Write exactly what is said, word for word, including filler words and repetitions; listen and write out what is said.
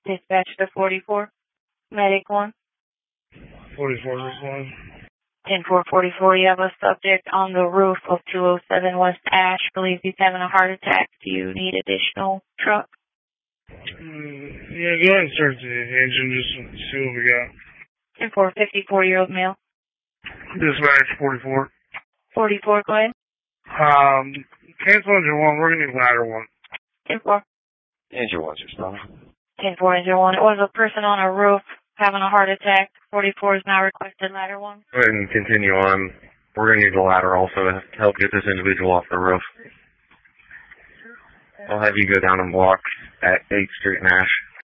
Dispatch to forty-four. Medic one. forty-four, respond. ten four forty-four, you have a subject on the roof of two oh seven West Ash. Believes he's having a heart attack. Do you need additional truck? Mm, yeah, go ahead and start the engine, just see what we got. ten four, fifty-four-year-old male. Dispatch forty-four. forty-four, go ahead. Um, cancel engine one, we're gonna need ladder one. ten four. Engine one's responding. ten four, engine one. It was a person on a roof having a heart attack. forty-four is now requested ladder one. Go ahead and continue on. We're going to need the ladder also to help get this individual off the roof. I'll have you go down and block at eighth Street and Ash.